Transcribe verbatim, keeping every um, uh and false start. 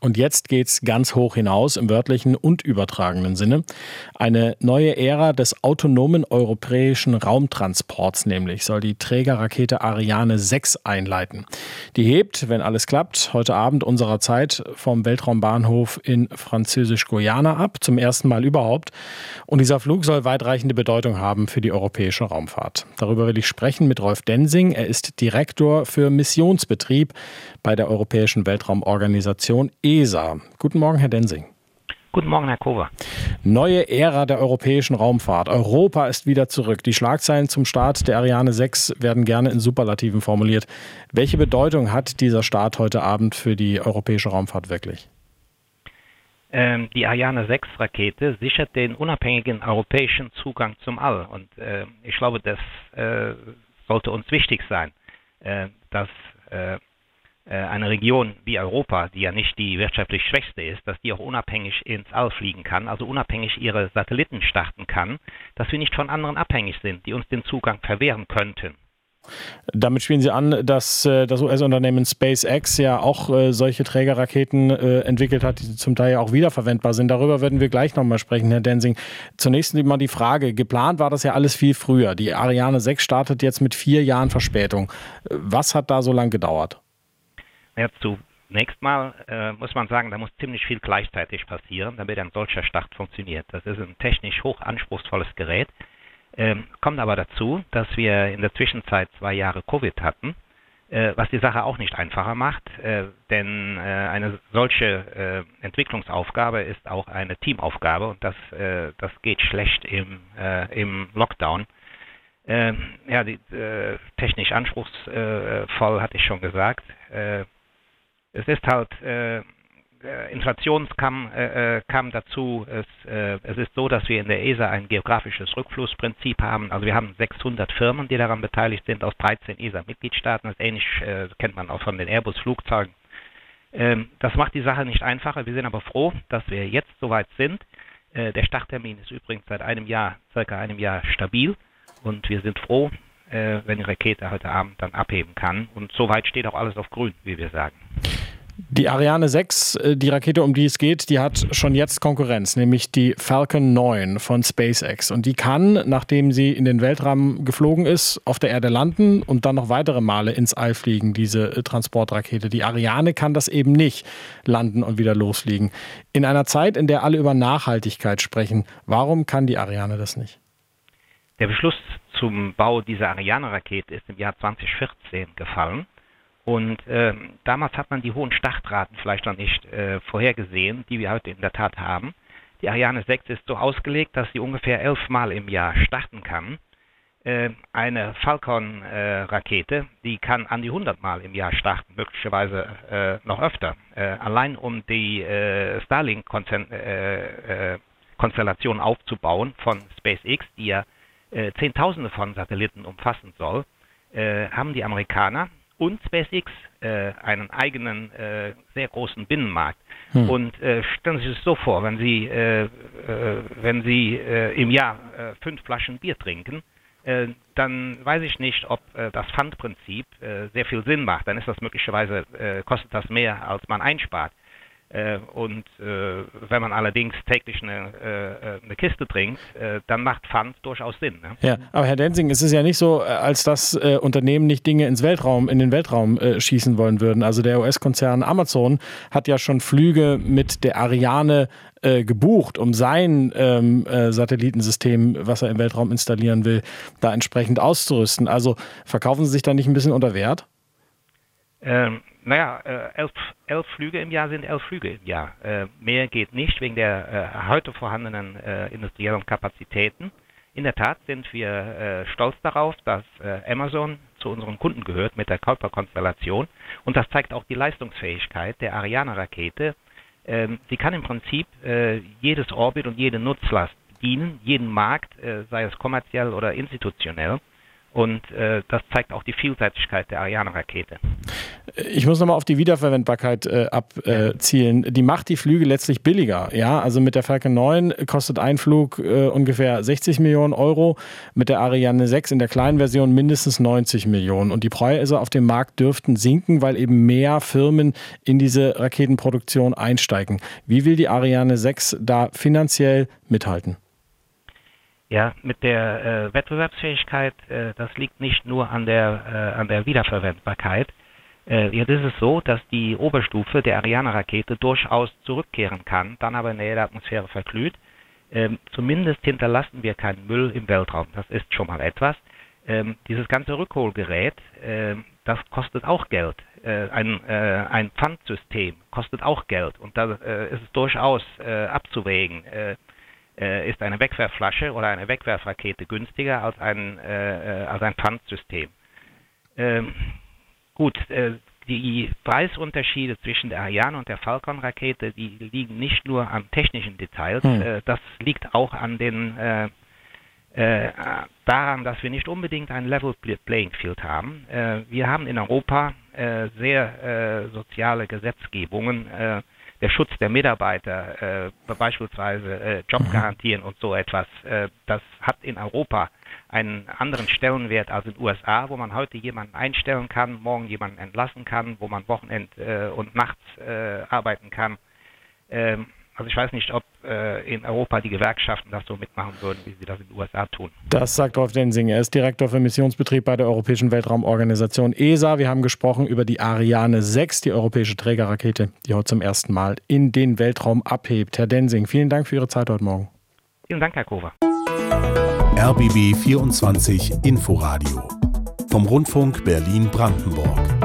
Und jetzt geht's ganz hoch hinaus im wörtlichen und übertragenen Sinne. Eine neue Ära des autonomen europäischen Raumtransports nämlich soll die Trägerrakete Ariane sechs einleiten. Die hebt, wenn alles klappt, heute Abend unserer Zeit vom Weltraumbahnhof in Französisch-Guyana ab, zum ersten Mal überhaupt. Und dieser Flug soll weitreichende Bedeutung haben für die europäische Raumfahrt. Darüber will ich sprechen mit Rolf Densing. Er ist Direktor für Missionsbetrieb bei der Europäischen Weltraumorganisation E S A. Guten Morgen, Herr Densing. Guten Morgen, Herr Kover. Neue Ära der europäischen Raumfahrt. Europa ist wieder zurück. Die Schlagzeilen zum Start der Ariane sechs werden gerne in Superlativen formuliert. Welche Bedeutung hat dieser Start heute Abend für die europäische Raumfahrt wirklich? Ähm, die Ariane sechs Rakete sichert den unabhängigen europäischen Zugang zum All. Und äh, ich glaube, das äh, sollte uns wichtig sein, äh, dass äh, eine Region wie Europa, die ja nicht die wirtschaftlich schwächste ist, dass die auch unabhängig ins All fliegen kann, also unabhängig ihre Satelliten starten kann, dass wir nicht von anderen abhängig sind, die uns den Zugang verwehren könnten. Damit spielen Sie an, dass das U S-Unternehmen SpaceX ja auch äh, solche Trägerraketen äh, entwickelt hat, die zum Teil auch wiederverwendbar sind. Darüber werden wir gleich nochmal sprechen, Herr Densing. Zunächst mal die Frage, geplant war das ja alles viel früher. Die Ariane sechs startet jetzt mit vier Jahren Verspätung. Was hat da so lange gedauert? Ja, zunächst mal äh, muss man sagen, da muss ziemlich viel gleichzeitig passieren, damit ein solcher Start funktioniert. Das ist ein technisch hoch anspruchsvolles Gerät. Ähm, kommt aber dazu, dass wir in der Zwischenzeit zwei Jahre Covid hatten, äh, was die Sache auch nicht einfacher macht, äh, denn äh, eine solche äh, Entwicklungsaufgabe ist auch eine Teamaufgabe und das, äh, das geht schlecht im, äh, im Lockdown. Äh, ja, die, äh, technisch anspruchsvoll hatte ich schon gesagt. Äh, Es ist halt, äh, Inflation kam, äh, kam dazu, es, äh, es ist so, dass wir in der E S A ein geografisches Rückflussprinzip haben. Also wir haben sechshundert Firmen, die daran beteiligt sind, aus dreizehn E S A-Mitgliedstaaten. Das ähnlich äh, kennt man auch von den Airbus-Flugzeugen. Ähm, das macht die Sache nicht einfacher. Wir sind aber froh, dass wir jetzt soweit sind. Äh, der Starttermin ist übrigens seit einem Jahr, circa einem Jahr stabil. Und wir sind froh, äh, wenn die Rakete heute Abend dann abheben kann. Und soweit steht auch alles auf grün, wie wir sagen. Die Ariane sechs, die Rakete, um die es geht, die hat schon jetzt Konkurrenz, nämlich die Falcon neun von SpaceX. Und die kann, nachdem sie in den Weltraum geflogen ist, auf der Erde landen und dann noch weitere Male ins All fliegen, diese Transportrakete. Die Ariane kann das eben nicht, landen und wieder losfliegen. In einer Zeit, in der alle über Nachhaltigkeit sprechen, warum kann die Ariane das nicht? Der Beschluss zum Bau dieser Ariane-Rakete ist im Jahr zwanzig vierzehn gefallen. Und äh, damals hat man die hohen Startraten vielleicht noch nicht äh, vorhergesehen, die wir heute in der Tat haben. Die Ariane sechs ist so ausgelegt, dass sie ungefähr elf Mal im Jahr starten kann. Äh, eine Falcon-Rakete, äh, die kann an die hundert Mal im Jahr starten, möglicherweise äh, noch öfter. Äh, allein um die äh, Starlink-Konstellation äh, aufzubauen von SpaceX, die ja äh, Zehntausende von Satelliten umfassen soll, äh, haben die Amerikaner und SpaceX äh, einen eigenen, äh, sehr großen Binnenmarkt. Hm. Und äh, stellen Sie sich das so vor, wenn Sie, äh, äh, wenn Sie äh, im Jahr äh, fünf Flaschen Bier trinken, äh, dann weiß ich nicht, ob äh, das Pfandprinzip äh, sehr viel Sinn macht. Dann ist das möglicherweise, äh, kostet das mehr, als man einspart. Äh, und äh, wenn man allerdings täglich eine, äh, eine Kiste trinkt, äh, dann macht Pfand durchaus Sinn. Ne? Ja, aber Herr Densing, es ist ja nicht so, als dass äh, Unternehmen nicht Dinge ins Weltraum, in den Weltraum äh, schießen wollen würden. Also der U S-Konzern Amazon hat ja schon Flüge mit der Ariane äh, gebucht, um sein ähm, äh, Satellitensystem, was er im Weltraum installieren will, da entsprechend auszurüsten. Also verkaufen Sie sich da nicht ein bisschen unter Wert? Ähm, naja, äh, elf, elf Flüge im Jahr sind elf Flüge im Jahr. Äh, mehr geht nicht wegen der äh, heute vorhandenen äh, industriellen Kapazitäten. In der Tat sind wir äh, stolz darauf, dass äh, Amazon zu unseren Kunden gehört mit der Kuiper-Konstellation. Und das zeigt auch die Leistungsfähigkeit der Ariane-Rakete. Ähm, sie kann im Prinzip äh, jedes Orbit und jede Nutzlast bedienen, jeden Markt, äh, sei es kommerziell oder institutionell. Und äh, das zeigt auch die Vielseitigkeit der Ariane-Rakete. Ich muss nochmal auf die Wiederverwendbarkeit äh, abzielen. Äh, die macht die Flüge letztlich billiger. Ja, also mit der Falcon neun kostet ein Flug äh, ungefähr sechzig Millionen Euro, mit der Ariane sechs in der kleinen Version mindestens neunzig Millionen. Und die Preise auf dem Markt dürften sinken, weil eben mehr Firmen in diese Raketenproduktion einsteigen. Wie will die Ariane sechs da finanziell mithalten? Ja, mit der äh, Wettbewerbsfähigkeit, äh, das liegt nicht nur an der, äh, an der Wiederverwendbarkeit. Äh, jetzt ist es so, dass die Oberstufe der Ariane-Rakete durchaus zurückkehren kann, dann aber in der Erdatmosphäre verglüht. Ähm, zumindest hinterlassen wir keinen Müll im Weltraum. Das ist schon mal etwas. Ähm, dieses ganze Rückholgerät, äh, das kostet auch Geld. Äh, ein, äh, ein Pfandsystem kostet auch Geld. Und da äh, ist es durchaus äh, abzuwägen. Äh, ist eine Wegwerfflasche oder eine Wegwerfrakete günstiger als ein, äh, als ein Pfandsystem. Ähm, gut, äh, die Preisunterschiede zwischen der Ariane und der Falcon-Rakete, die liegen nicht nur an technischen Details, hm. äh, das liegt auch an den, äh, äh, daran, dass wir nicht unbedingt ein Level Playing Field haben. Äh, wir haben in Europa äh, sehr äh, soziale Gesetzgebungen, äh, der Schutz der Mitarbeiter, äh, beispielsweise äh, Jobgarantien und so etwas, äh, das hat in Europa einen anderen Stellenwert als in den U S A, wo man heute jemanden einstellen kann, morgen jemanden entlassen kann, wo man Wochenend äh, und nachts äh, arbeiten kann. Ähm, also ich weiß nicht, ob äh, in Europa die Gewerkschaften das so mitmachen würden, wie sie das in den U S A tun. Das sagt Rolf Densing. Er ist Direktor für Missionsbetrieb bei der Europäischen Weltraumorganisation E S A. Wir haben gesprochen über die Ariane sechs, die europäische Trägerrakete, die heute zum ersten Mal in den Weltraum abhebt. Herr Densing, vielen Dank für Ihre Zeit heute Morgen. Vielen Dank, Herr Kover. R B B vierundzwanzig Inforadio vom Rundfunk Berlin-Brandenburg.